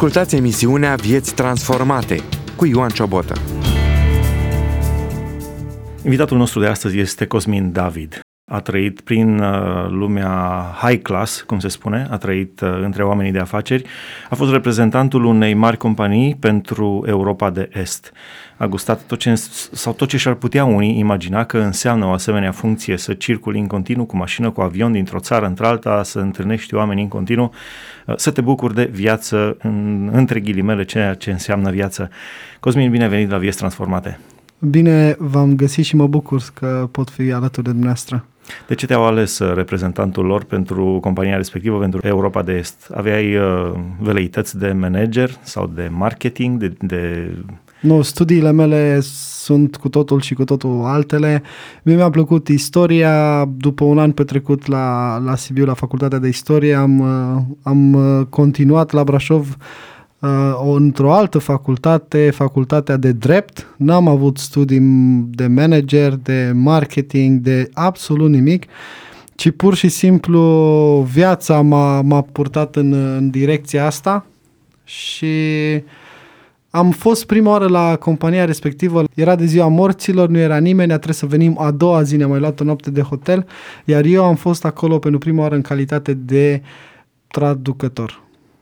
Ascultați emisiunea Vieți Transformate cu Ioan Ciobotă. Invitatul nostru de astăzi este Cosmin David. A trăit prin lumea high class, cum se spune, a trăit între oamenii de afaceri, a fost reprezentantul unei mari companii pentru Europa de Est. A gustat tot ce și-ar putea unii imagina că înseamnă o asemenea funcție, să circuli în continuu cu mașină, cu avion dintr-o țară într-alta, să întâlnești oameni în continuu, să te bucuri de viață, între ghilimele, ceea ce înseamnă viață. Cosmin, bine ai venit la Vieți Transformate! Bine v-am găsit și mă bucur că pot fi alături de dumneavoastră. De ce te-au ales reprezentantul lor pentru compania respectivă, pentru Europa de Est? Aveai veleități de manager sau de marketing? Nu, studiile mele sunt cu totul și cu totul altele. Mie mi-a plăcut istoria. După un an petrecut la Sibiu, la Facultatea de Istorie, am continuat la Brașov într-o altă facultate, facultatea de drept. N-am avut studii de manager, de marketing, de absolut nimic, ci pur și simplu viața m-a purtat în direcția asta și am fost prima oară la compania respectivă. Era de ziua morților, nu era nimeni, trebuit să venim a doua zi, ne-am mai luat o noapte de hotel, iar eu am fost acolo pentru prima oară în calitate de traducător.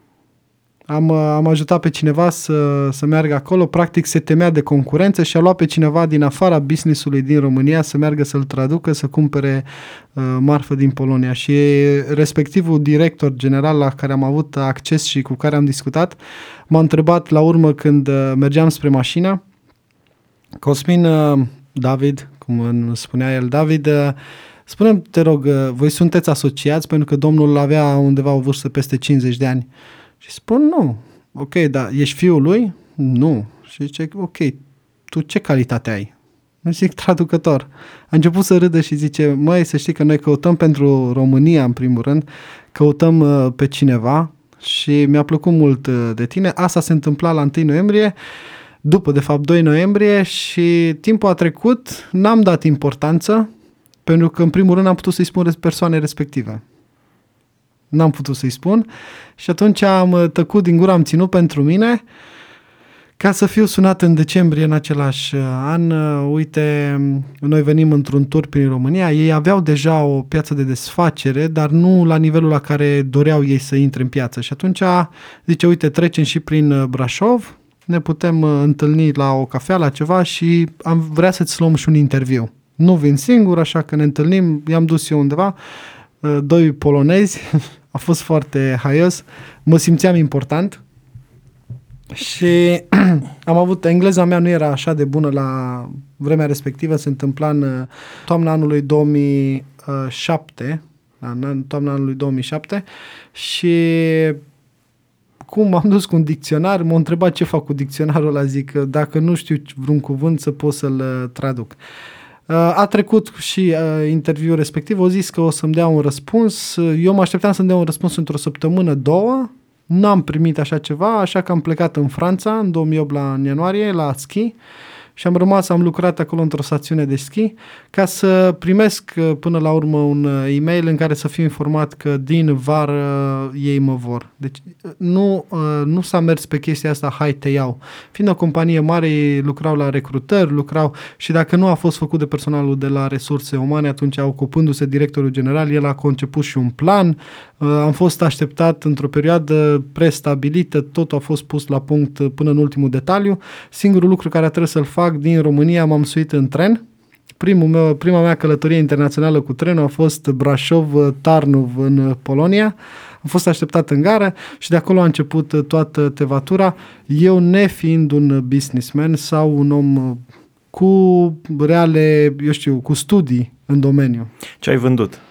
Am ajutat pe cineva să meargă acolo, practic se temea de concurență și a luat pe cineva din afara business-ului din România să meargă să-l traducă, să cumpere marfă din Polonia. Și respectivul director general la care am avut acces și cu care am discutat, m-a întrebat la urmă când mergeam spre mașină: Cosmin, David, cum spunea el, David, spune-mi, te rog, voi sunteți asociați? Pentru că domnul avea undeva o vârstă peste 50 de ani. Și spun, nu. Ok, dar ești fiul lui? Nu. Și zice, ok, tu ce calitate ai? Nu zic, traducător. A început să râdă și zice, măi, să știi că noi căutăm pentru România, în primul rând, căutăm pe cineva și mi-a plăcut mult de tine. Asta se întâmpla la 1 noiembrie, după, de fapt, 2 noiembrie și timpul a trecut, n-am dat importanță, pentru că, în primul rând, am putut să-i spun persoanei respective. N-am putut să-i spun și atunci am tăcut din gură, am ținut pentru mine ca să fiu sunat în decembrie în același an. Uite, noi venim într-un tur prin România, ei aveau deja o piață de desfacere, dar nu la nivelul la care doreau ei să intre în piață și atunci zice, uite, trecem și prin Brașov, ne putem întâlni la o cafea, la ceva și am vrea să-ți luăm și un interviu. Nu vin singur, așa că ne întâlnim, i-am dus eu undeva, 2 polonezi, a fost foarte haios, mă simțeam important și am avut, engleza mea nu era așa de bună la vremea respectivă, se întâmpla în toamna anului 2007, toamna anului 2007 și cum m-am dus cu un dicționar, m-a întrebat ce fac cu dicționarul ăla, zic, dacă nu știu vreun cuvânt să pot să-l traduc. A trecut și interviul respectiv, au zis că o să-mi dea un răspuns. Eu mă așteptam să-mi dea un răspuns într-o săptămână, 2. N-am primit așa ceva, așa că am plecat în Franța în 2008 în ianuarie la schi și am lucrat acolo într-o stațiune de schi ca să primesc până la urmă un e-mail în care să fiu informat că din vară ei mă vor. Deci nu s-a mers pe chestia asta, hai te iau. Fiind o companie mare, ei lucrau la recrutări, și dacă nu a fost făcut de personalul de la resurse umane, atunci ocupându-se directorul general, el a conceput și un plan. Am fost așteptat într-o perioadă prestabilită, totul a fost pus la punct până în ultimul detaliu. Singurul lucru care a trebuit să-l fac, din România m-am suit în tren. Prima mea călătorie internațională cu trenul a fost Brașov-Tarnów în Polonia. Am fost așteptat în gară și de acolo a început toată tevatura. Eu nefiind un businessman sau un om cu reale, cu studii în domeniu. Ce ai vândut?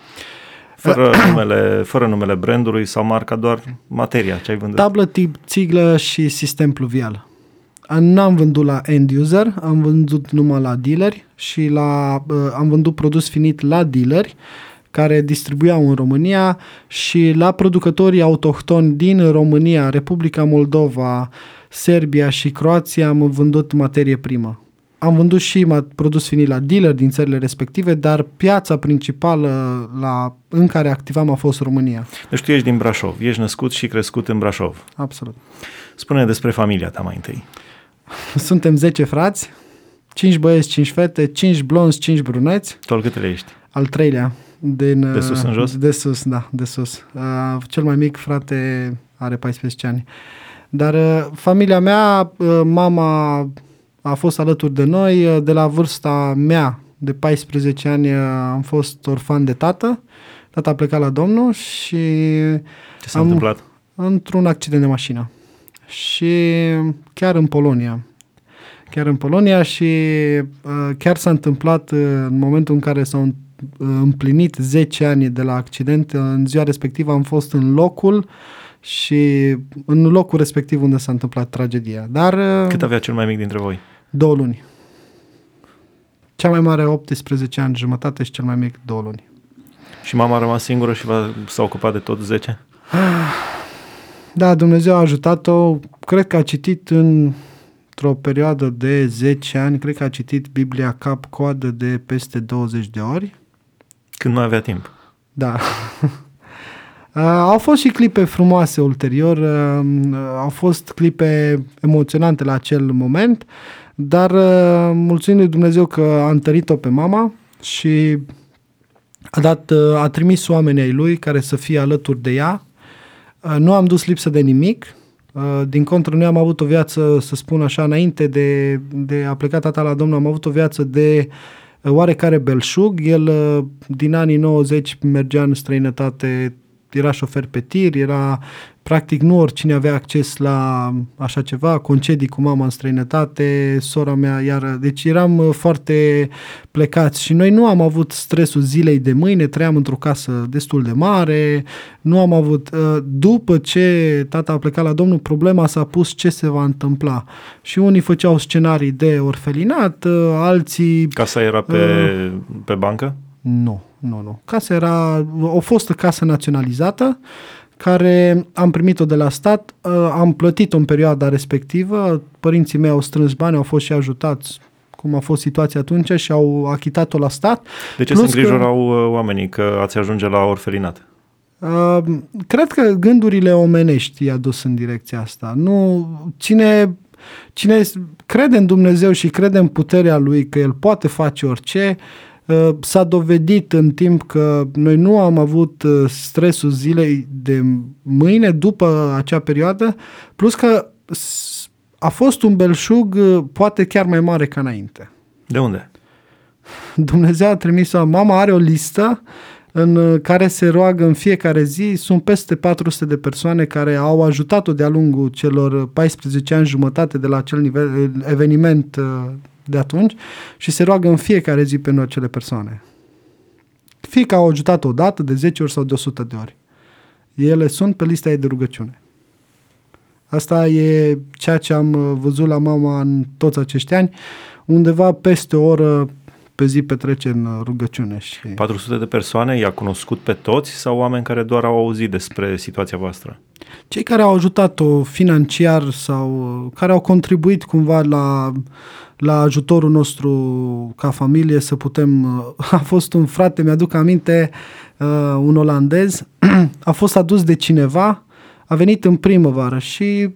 Fără numele brandului sau marca, doar materia, ce ai vândut? Tablă tip țiglă și sistem pluvial. N-am vândut la end user, am vândut numai la dealeri și am vândut produs finit la dealeri care distribuiau în România și la producătorii autohtoni din România, Republica Moldova, Serbia și Croația am vândut materie primă. am vândut și produs finit la dealer din țările respective, dar piața principală în care activam a fost România. Deci tu ești din Brașov, ești născut și crescut în Brașov. Absolut. Spune despre familia ta mai întâi. Suntem 10 frați, 5 băieți, 5 fete, 5 blonzi, 5 bruneți. Tu al câtele ești? Al treilea. De sus în jos? De sus, da, de sus. Cel mai mic frate are 14 ani. Dar familia mea, mama a fost alături de noi. De la vârsta mea, de 14 ani, am fost orfan de tată. Tata a plecat la Domnul și... Ce s-a întâmplat? Într-un accident de mașină. Și chiar în Polonia și chiar s-a întâmplat în momentul în care s-au împlinit 10 ani de la accident. În ziua respectivă am fost în locul respectiv unde s-a întâmplat tragedia. Dar cât avea cel mai mic dintre voi? 2 luni. Cea mai mare 18 ani jumătate și cel mai mic 2 luni. Și mama a rămas singură și s-a ocupat de tot 10? Da, Dumnezeu a ajutat-o. Cred că a citit într-o perioadă de 10 ani, cred că a citit Biblia cap-coadă de peste 20 de ori. Când mai avea timp. Da. Au fost și clipe frumoase ulterior, au fost clipe emoționante la acel moment, dar mulțumim lui Dumnezeu că a întărit-o pe mama și a trimis oamenii ai lui care să fie alături de ea. Nu am dus lipsă de nimic, din contră noi am avut o viață, să spun așa, înainte de a pleca tata la Domnul, am avut o viață de oarecare belșug. El din anii 90 mergea în străinătate, era șofer pe tir, era practic nu oricine avea acces la așa ceva, concedii cu mama în străinătate, sora mea iară, deci eram foarte plecați și noi nu am avut stresul zilei de mâine, trăiam într-o casă destul de mare, nu am avut, după ce tata a plecat la Domnul, problema s-a pus ce se va întâmpla și unii făceau scenarii de orfelinat, alții... Casa era pe bancă? Nu. Casa era o fostă casă naționalizată care am primit-o de la stat, am plătit-o în perioada respectivă, părinții mei au strâns bani, au fost și ajutați cum a fost situația atunci și au achitat-o la stat. De ce se îngrijorau oamenii că ați ajunge la orfelinat? Cred că gândurile omenești i-a dus în direcția asta. Cine crede în Dumnezeu și crede în puterea Lui că El poate face orice, s-a dovedit în timp că noi nu am avut stresul zilei de mâine după acea perioadă, plus că a fost un belșug poate chiar mai mare ca înainte. De unde? Dumnezeu a trimis-o, mama are o listă în care se roagă în fiecare zi, sunt peste 400 de persoane care au ajutat-o de-a lungul celor 14 ani jumătate de la acel eveniment de atunci și se roagă în fiecare zi pentru acele persoane. Fie că au ajutat o dată, de 10 ori sau de 100 de ori. Ele sunt pe lista ei de rugăciune. Asta e ceea ce am văzut la mama în toți acești ani, undeva peste o oră pe zi petrece în rugăciune. 400 de persoane i-a cunoscut pe toți sau oameni care doar au auzit despre situația voastră? Cei care au ajutat-o financiar sau care au contribuit cumva la ajutorul nostru ca familie să putem... A fost un frate, mi-aduc aminte, un olandez, a fost adus de cineva, a venit în primăvară și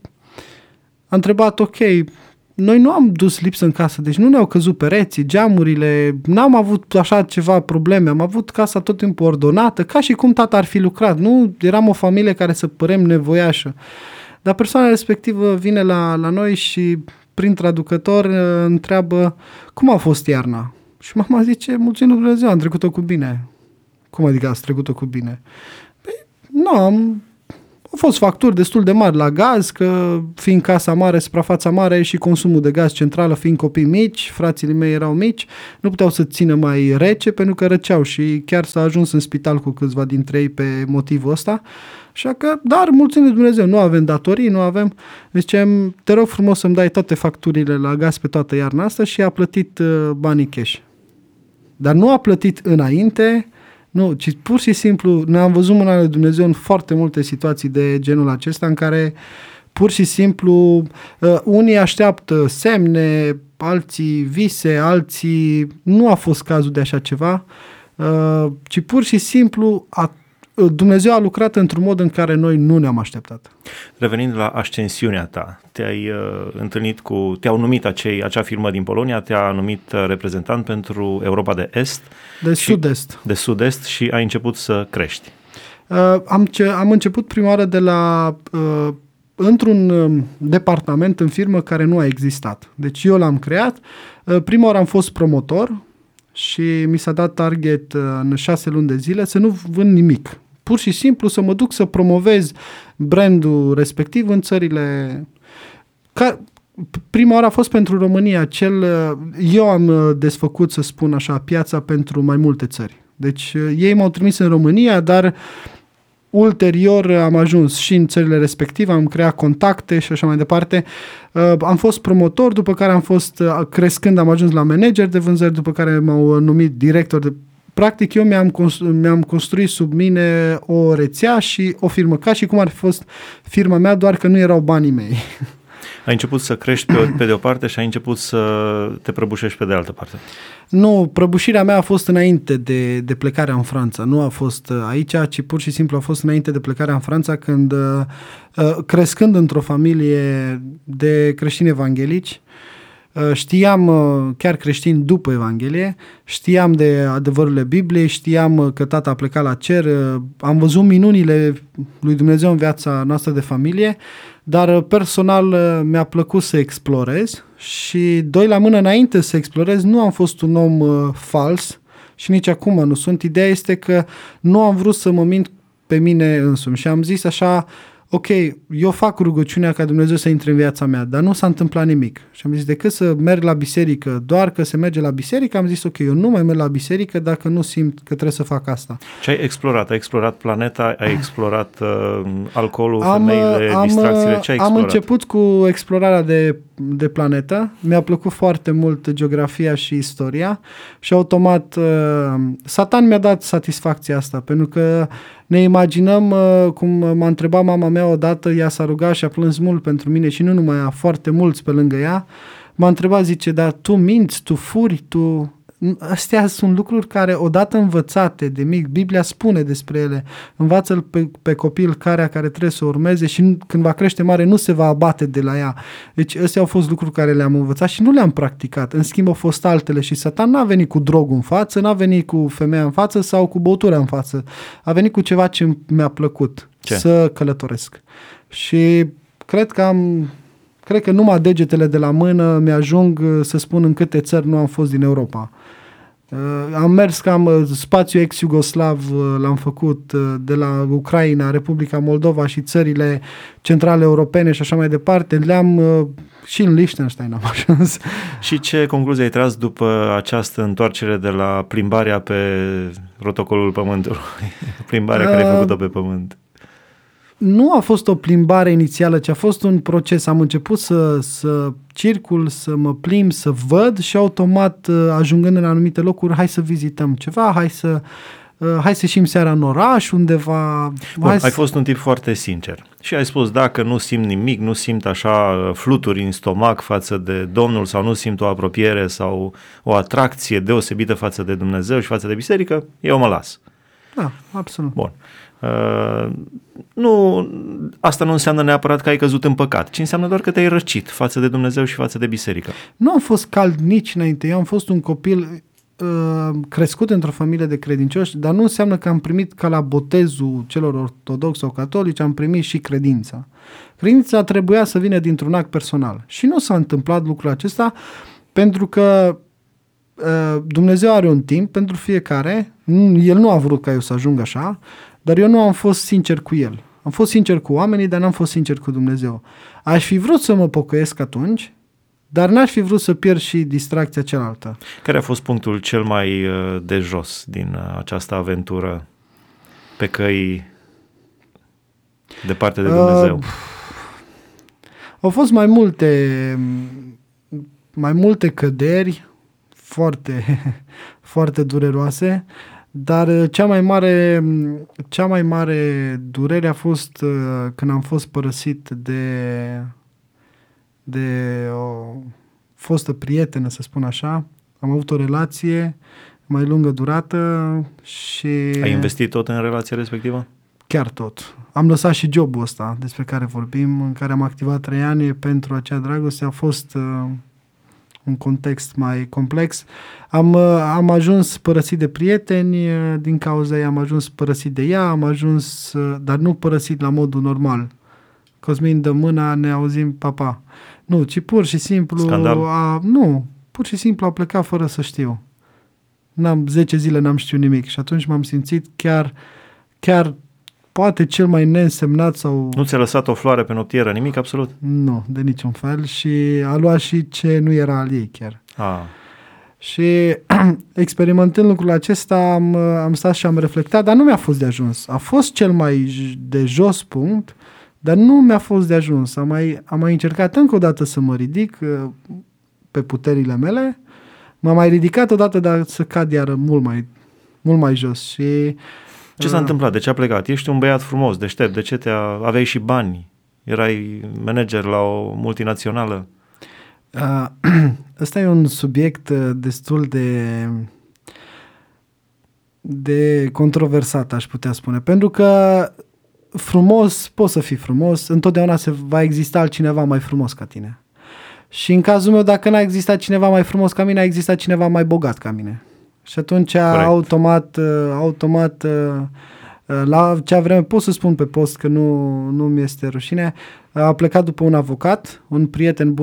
a întrebat, ok, noi nu am dus lipsă în casă, deci nu ne-au căzut pereții, geamurile, n-am avut așa ceva probleme, am avut casa tot timpul ordonată, ca și cum tata ar fi lucrat, nu eram o familie care să părem nevoiașă. Dar persoana respectivă vine la noi și prin traducător întreabă cum a fost iarna. Și mama zice, mulțumim lui Dumnezeu, am trecut-o cu bine. Cum adică ați trecut-o cu bine? Păi, nu, au fost facturi destul de mari la gaz, că fiind casa mare, suprafața mare și consumul de gaz centrală, fiind copii mici, frații mei erau mici, nu puteau să țină mai rece pentru că răceau și chiar s-a ajuns în spital cu câțiva dintre ei pe motivul ăsta. Așa că, dar mulțumim lui Dumnezeu, nu avem datorii, nu avem. Zicem, te rog frumos să-mi dai toate facturile la gaz pe toată iarna asta și a plătit banii cash. Dar nu a plătit înainte, nu, ci pur și simplu ne-am văzut mâna lui Dumnezeu în foarte multe situații de genul acesta în care pur și simplu unii așteaptă semne, alții vise, alții... Nu a fost cazul de așa ceva, ci pur și simplu Dumnezeu a lucrat într-un mod în care noi nu ne-am așteptat. Revenind la ascensiunea ta, te-ai întâlnit te-au numit acea firmă din Polonia, te-a numit reprezentant pentru Europa de Est. Sud-Est. De Sud-Est și ai început să crești. Am început prima oară într-un departament în firmă care nu a existat. Deci eu l-am creat. Prima oară am fost promotor și mi s-a dat target în 6 luni de zile să nu vând nimic. Pur și simplu să mă duc să promovez brandul respectiv în țările... Prima oară a fost pentru România. Eu am desfăcut, să spun așa, piața pentru mai multe țări. Deci ei m-au trimis în România, dar ulterior am ajuns și în țările respective, am creat contacte și așa mai departe. Am fost promotor, după care am fost crescând, am ajuns la manager de vânzări, după care m-au numit director de... Practic eu mi-am construit sub mine o rețea și o firmă, ca și cum ar fi fost firma mea, doar că nu erau banii mei. Ai început să crești pe de o parte și ai început să te prăbușești pe de altă parte. Nu, prăbușirea mea a fost înainte de plecarea în Franța. Nu a fost aici, ci pur și simplu a fost înainte de plecarea în Franța, când crescând într-o familie de creștini evanghelici, știam, chiar creștin după Evanghelie, știam de adevărurile Bibliei, știam că tata a plecat la cer, am văzut minunile lui Dumnezeu în viața noastră de familie, dar personal mi-a plăcut să explorez și doi la mână înainte să explorez nu am fost un om fals și nici acum nu sunt. Ideea este că nu am vrut să mă mint pe mine însumi și am zis așa: ok, eu fac rugăciunea ca Dumnezeu să intre în viața mea, dar nu s-a întâmplat nimic. Și am zis, decât să merg la biserică, doar că se merge la biserică, am zis, ok, eu nu mai merg la biserică dacă nu simt că trebuie să fac asta. Ce ai explorat? Ai explorat planeta? Ai explorat alcoolul, femeile, distracțiile? Ce ai explorat? Am început cu explorarea de planetă. Mi-a plăcut foarte mult geografia și istoria și automat Satan mi-a dat satisfacția asta, pentru că ne imaginăm, cum m-a întrebat mama mea odată, ea s-a rugat și a plâns mult pentru mine și nu numai ea, foarte mulți pe lângă ea, m-a întrebat, zice, dar tu minți, tu furi, tu... Astea sunt lucruri care, odată învățate de mic, Biblia spune despre ele, învață-l pe copil care trebuie să urmeze și când va crește mare nu se va abate de la ea. Deci astea au fost lucruri care le-am învățat și nu le-am practicat. În schimb au fost altele și Satan n-a venit cu drogul în față, n-a venit cu femeia în față sau cu băutura în față. A venit cu ceva ce mi-a plăcut. Ce? Să călătoresc. Și cred că numai degetele de la mână mi-ajung să spun în câte țări nu am fost din Europa. Am mers cam spațiul ex-iugoslav, l-am făcut de la Ucraina, Republica Moldova și țările centrale europene și așa mai departe. Și în Liechtenstein am ajuns. Și ce concluzie ai tras după această întoarcere de la plimbarea pe rotocolul Pământului? Plimbarea care ai făcut-o pe Pământ. Nu a fost o plimbare inițială, ci a fost un proces. Am început să circul, să mă plimb, să văd și automat, ajungând în anumite locuri, hai să vizităm ceva, hai să ieșim seara în oraș undeva. Bun, ai fost un tip foarte sincer și ai spus, dacă nu simt nimic, nu simt așa fluturi în stomac față de Domnul sau nu simt o apropiere sau o atracție deosebită față de Dumnezeu și față de biserică, eu mă las. Da, absolut. Bun. Nu, asta nu înseamnă neapărat că ai căzut în păcat, ci înseamnă doar că te-ai răcit față de Dumnezeu și față de biserică. Nu am fost cald nici înainte. Eu am fost un copil crescut într-o familie de credincioși, dar nu înseamnă că am primit ca la botezul celor ortodoxi sau catolici, am primit și credința. Credința trebuia să vină dintr-un act personal. Și nu s-a întâmplat lucrul acesta pentru că Dumnezeu are un timp pentru fiecare. El nu a vrut ca eu să ajung așa, dar eu nu am fost sincer cu El. Am fost sincer cu oamenii, dar n-am fost sincer cu Dumnezeu. Aș fi vrut să mă pocăiesc atunci, dar n-aș fi vrut să pierd și distracția cealaltă. Care a fost punctul cel mai de jos din această aventură pe căi departe de Dumnezeu? Au fost mai multe căderi foarte, foarte dureroase, dar cea mai mare durere a fost când am fost părăsit de o fostă prietenă, să spun așa. Am avut o relație mai lungă durată și... Ai investit tot în relația respectivă? Chiar tot. Am lăsat și jobul ăsta despre care vorbim, în care am activat 3 ani pentru acea dragoste. A fost un context mai complex. Am ajuns părăsit de prieteni, din cauza ei am ajuns părăsit de ea, am ajuns, dar nu părăsit la modul normal. Cosmin dă mâna, ne auzim, papa. Nu, ci pur și simplu... Scandal? Nu, pur și simplu a plecat fără să știu. 10 zile n-am știut nimic și atunci m-am simțit chiar poate cel mai neînsemnat sau... Nu ți-a lăsat o floare pe noptieră, nimic absolut? Nu, de niciun fel și a luat și ce nu era al ei chiar. Și experimentând lucrul acesta am stat și am reflectat, dar nu mi-a fost de ajuns. A fost cel mai de jos punct, dar nu mi-a fost de ajuns. Am mai încercat încă o dată să mă ridic pe puterile mele, m-am mai ridicat odată, dar să cad iară mult mai jos. Și ce s-a întâmplat? De ce a plecat? Ești un băiat frumos, deștept, de ce aveai și bani? Erai manager la o multinațională? Ăsta e un subiect destul de controversat, aș putea spune, pentru că frumos, poți să fii frumos, întotdeauna va exista altcineva mai frumos ca tine. Și în cazul meu, dacă n-a existat cineva mai frumos ca mine, a existat cineva mai bogat ca mine. Și atunci, corect, automat, la acea vreme, pot să spun pe post că nu mi este rușine, a plecat după un avocat, un prieten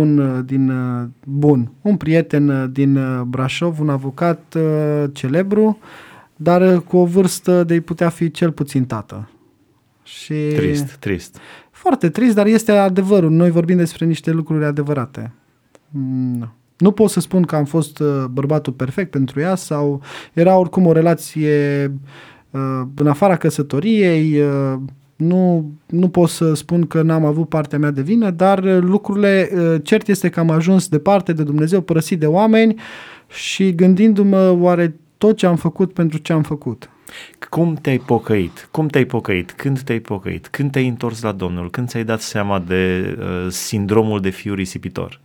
un prieten din Brașov, un avocat celebru, dar cu o vârstă de-i putea fi cel puțin tată. Și Trist. Foarte trist, dar este adevărul. Noi vorbim despre niște lucruri adevărate. Nu pot să spun că am fost bărbatul perfect pentru ea sau era oricum o relație în afara căsătoriei. Nu pot să spun că n-am avut partea mea de vină, dar lucrurile, cert este că am ajuns departe de Dumnezeu, părăsit de oameni și gândindu-mă oare tot ce am făcut pentru ce am făcut. Cum te-ai pocăit? Când te-ai pocăit? Când te-ai întors la Domnul? Când ți-ai dat seama de sindromul de fiu risipitor?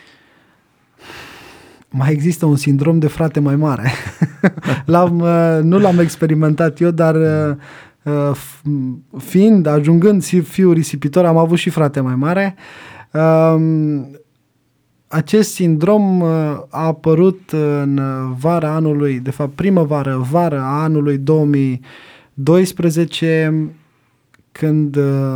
Mai există un sindrom de frate mai mare. Nu l-am experimentat eu, dar ajungând fiu risipitor, am avut și frate mai mare. Acest sindrom a apărut în vara anului, de fapt vară a anului 2012, când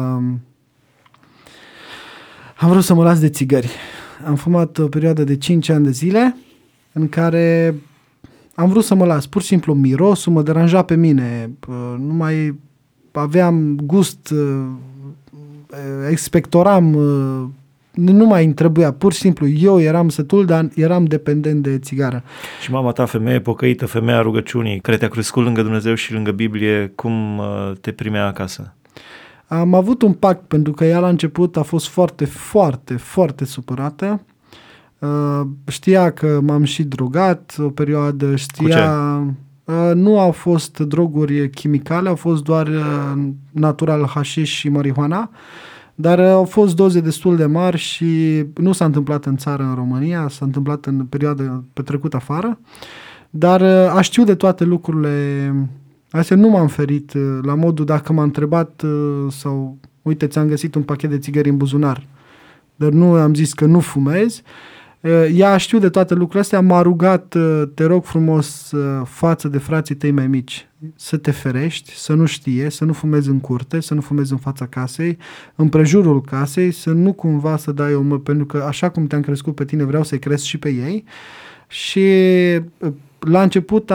am vrut să mă las de țigări. Am fumat o perioadă de 5 ani de zile în care am vrut să mă las. Pur și simplu mirosul mă deranja pe mine. Nu mai aveam gust, expectoram, nu mai îmi trebuia. Pur și simplu eu eram sătul, dar eram dependent de țigară. Și mama ta, femeie pocăită, femeia rugăciunii, care te-a crescut lângă Dumnezeu și lângă Biblie, cum te primea acasă? Am avut un pact, pentru că ea la început a fost foarte, foarte, foarte supărată. Știa că m-am și drogat o perioadă, nu au fost droguri chimicale, au fost doar natural hașiș și marihuana, dar au fost doze destul de mari și nu s-a întâmplat în țară, în România, s-a întâmplat în perioadă petrecută afară, dar a știut de toate lucrurile. Astea nu m-am ferit la modul dacă m-a întrebat sau uite, ți-am găsit un pachet de țigări în buzunar, dar nu am zis că nu fumez. Ea știu de toate lucrurile astea, m-a rugat, te rog frumos, față de frații tăi mai mici, să te ferești, să nu știe, să nu fumezi în curte, să nu fumezi în fața casei, în prejurul casei, să nu cumva să dai pentru că așa cum te-am crescut pe tine, vreau să-i cresc și pe ei. Și la început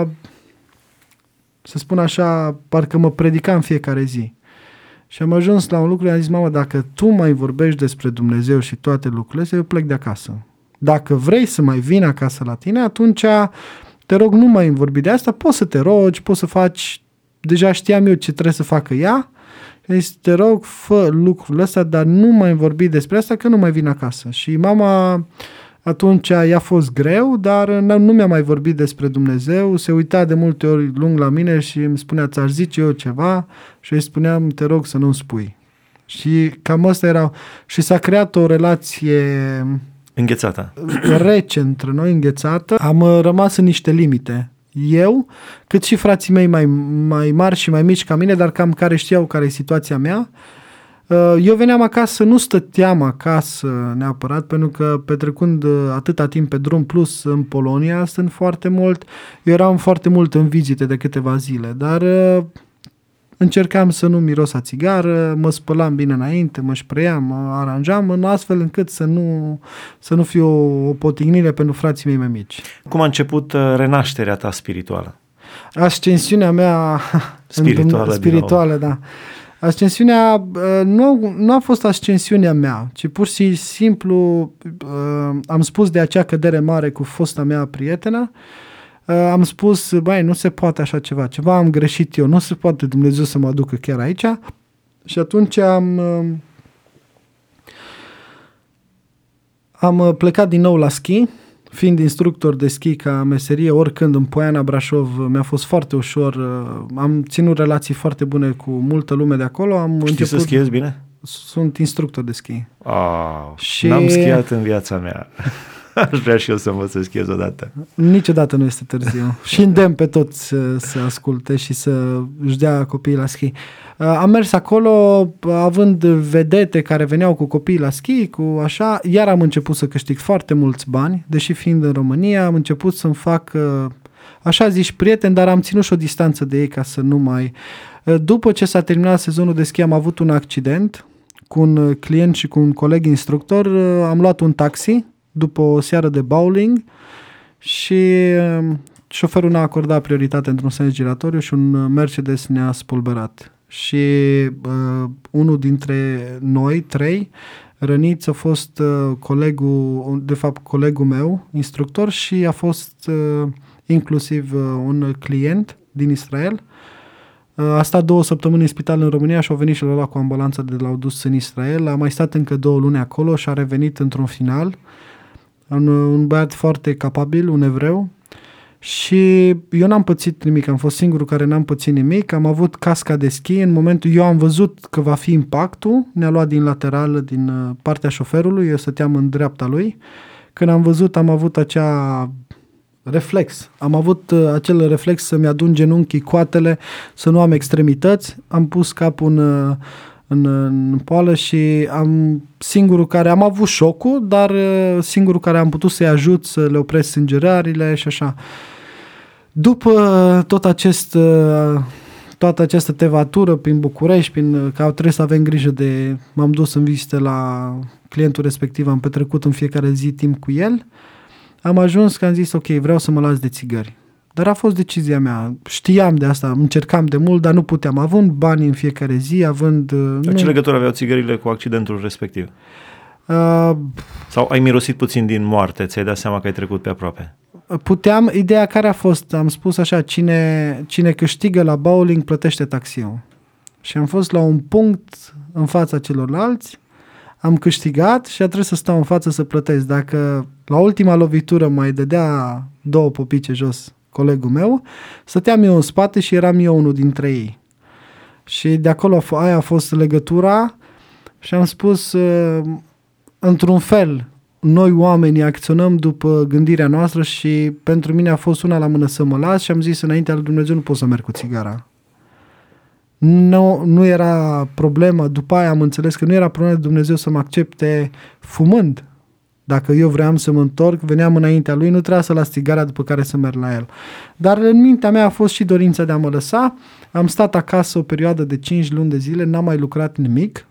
să spun așa, parcă mă predica în fiecare zi. Și am ajuns la un lucru, am zis, mamă, dacă tu mai vorbești despre Dumnezeu și toate lucrurile astea, eu plec de acasă. Dacă vrei să mai vin acasă la tine, atunci te rog, nu mai vorbi de asta, poți să te rogi, poți să faci, deja știam eu ce trebuie să facă ea, și te rog, fă lucrul ăsta, dar nu mai vorbi despre asta, că nu mai vin acasă. Și mama, atunci i-a fost greu, dar nu mi-a mai vorbit despre Dumnezeu, se uita de multe ori lung la mine și îmi spunea, ți-aș zice eu ceva, și îi spuneam, te rog să nu-mi spui. Și cam asta era. Și s-a creat o relație Înghețată. Rece între noi, înghețată. Am rămas în niște limite. Eu, cât și frații mei mai mari și mai mici ca mine, dar cam care știau care e situația mea. Eu veneam acasă, nu stăteam acasă neapărat, pentru că petrecând atâta timp pe drum, plus în Polonia sunt foarte mult, eu eram foarte mult în vizite de câteva zile, dar încercam să nu miros a țigară, mă spălam bine înainte, mă spreiam, mă aranjam, în astfel încât să nu fie o potignire pentru frații mei mai mici. Cum a început renașterea ta spirituală? Ascensiunea mea spirituală, da. Ascensiunea nu a fost ascensiunea mea, ci pur și simplu am spus de acea cădere mare cu fosta mea prietenă, am spus, băi, nu se poate așa ceva am greșit eu, nu se poate Dumnezeu să mă aducă chiar aici. Și atunci am plecat din nou la schi, fiind instructor de schi ca meserie, oricând în Poiana, Brașov, mi-a fost foarte ușor, am ținut relații foarte bune cu multă lume de acolo. Știi să schiezi bine? Sunt instructor de schi. N-am schiat în viața mea. Aș vrea și eu să învăț să schiez odată. Niciodată nu este târziu. Și îndemn pe toți să asculte și să își dea copiii la schi. Am mers acolo având vedete care veneau cu copiii la schi, cu așa, iar am început să câștig foarte mulți bani, deși fiind în România, am început să-mi fac, așa zici, prieteni, dar am ținut și o distanță de ei ca să nu mai... După ce s-a terminat sezonul de schi, am avut un accident cu un client și cu un coleg instructor, am luat un taxi după o seară de bowling și șoferul n-a acordat prioritate într-un sens giratoriu și un Mercedes ne-a spulberat. Și unul dintre noi, 3 răniți, a fost colegul meu, instructor, și a fost inclusiv un client din Israel. A stat 2 săptămâni în spital în România și a venit și l-a luat cu ambulanța de l-au dus în Israel. A mai stat încă 2 luni acolo și a revenit într-un final. Un băiat foarte capabil, un evreu, și eu n-am pățit nimic, am fost singurul care n-am pățit nimic, am avut casca de schi, în momentul eu am văzut că va fi impactul, ne-a luat din lateral, din partea șoferului, eu stăteam în dreapta lui, când am văzut am avut acea reflex, am avut acel reflex să-mi adun genunchii, coatele, să nu am extremități, am pus capul în poală și singurul care am avut șocul, dar singurul care am putut să-i ajut să le opresc sângerările și așa. După toată această tevatură prin București, că trebuie să avem grijă m-am dus în vizite la clientul respectiv, am petrecut în fiecare zi timp cu el, am ajuns că am zis, ok, vreau să mă las de țigări. Dar a fost decizia mea. Știam de asta, încercam de mult, dar nu puteam. Având bani în fiecare zi, Ce legătură aveau țigările cu accidentul respectiv? Sau ai mirosit puțin din moarte, ți-ai dat seama că ai trecut pe aproape? Puteam, ideea care a fost, am spus așa, cine câștigă la bowling plătește taxiul. Și am fost la un punct în fața celorlalți, am câștigat și a trebuit să stau în față să plătesc. Dacă la ultima lovitură mai dădea 2 popice jos colegul meu, stăteam eu în spate și eram eu unul dintre ei. Și de acolo aia a fost legătura și am spus, într-un fel, noi oamenii acționăm după gândirea noastră și pentru mine a fost una la mână să mă las și am zis înaintea lui Dumnezeu nu pot să merg cu țigara. Nu era problema, după aia am înțeles că nu era problema de Dumnezeu să mă accepte fumând. Dacă eu vreau să mă întorc, veneam înaintea lui, nu trebuia să las țigara după care să merg la el. Dar în mintea mea a fost și dorința de a mă lăsa. Am stat acasă o perioadă de 5 luni de zile, n-am mai lucrat nimic,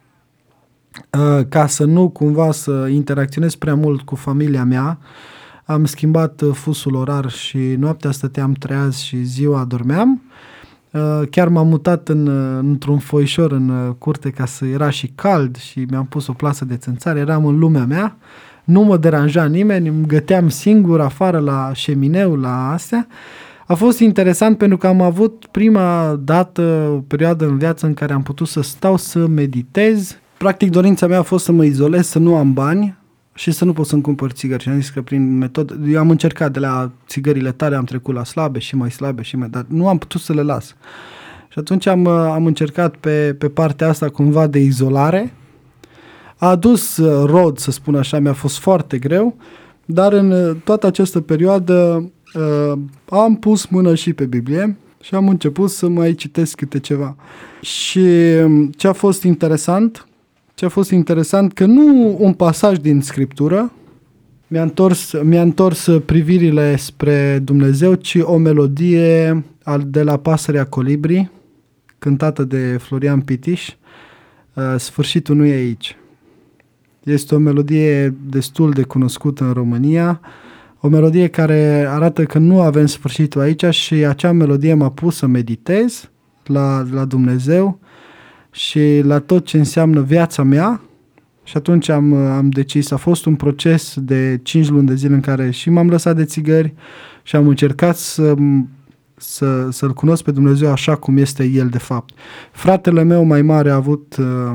ca să nu cumva să interacționez prea mult cu familia mea. Am schimbat fusul orar și noaptea stăteam treaz și ziua dormeam. Chiar m-am mutat într-un foișor în curte ca să era și cald și mi-am pus o plasă de țânțare, eram în lumea mea, nu mă deranja nimeni, îmi găteam singur afară la șemineu, la astea. A fost interesant pentru că am avut prima dată o perioadă în viață în care am putut să stau să meditez. Practic dorința mea a fost să mă izolez, să nu am bani și să nu pot să-mi cumpăr țigări. Și am zis că prin metodă, eu am încercat de la țigările tare, am trecut la slabe și mai slabe, dar nu am putut să le las. Și atunci am încercat pe partea asta cumva de izolare. a adus rod, să spun așa, mi-a fost foarte greu, dar în toată această perioadă am pus mână și pe Biblie și am început să mai citesc câte ceva. Și ce a fost interesant că nu un pasaj din Scriptură mi-a întors privirile spre Dumnezeu, ci o melodie de la Pasărea Colibri, cântată de Florian Pitiș, Sfârșitul nu e aici. Este o melodie destul de cunoscută în România, o melodie care arată că nu avem sfârșitul aici și acea melodie m-a pus să meditez la Dumnezeu și la tot ce înseamnă viața mea. Și atunci am decis, a fost un proces de 5 luni de zile în care și m-am lăsat de țigări și am încercat să-L cunosc pe Dumnezeu așa cum este El de fapt. Fratele meu mai mare a avut,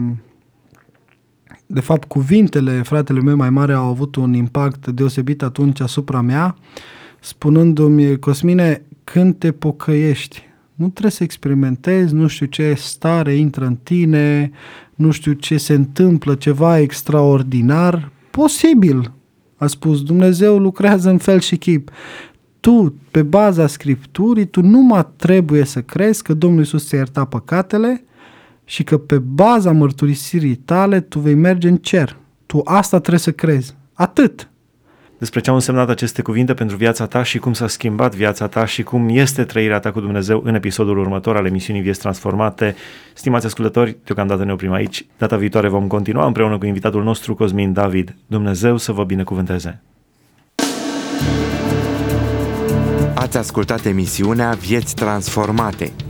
de fapt cuvintele fratele meu mai mare au avut un impact deosebit atunci asupra mea, spunându-mi: Cosmine, când te pocăiești, nu trebuie să experimentezi, nu știu ce stare intră în tine, nu știu ce se întâmplă, ceva extraordinar. Posibil, a spus, Dumnezeu lucrează în fel și chip. Tu, pe baza Scripturii, tu numai trebuie să crezi că Domnul Iisus ți-a iertat păcatele și că pe baza mărturisirii tale tu vei merge în cer. Tu asta trebuie să crezi. Atât. Despre ce au însemnat aceste cuvinte pentru viața ta și cum s-a schimbat viața ta și cum este trăirea ta cu Dumnezeu în episodul următor al emisiunii Vieți Transformate. Stimați ascultători, deocamdată ne oprim aici. Data viitoare vom continua împreună cu invitatul nostru Cosmin David. Dumnezeu să vă binecuvânteze! Ați ascultat emisiunea Vieți Transformate,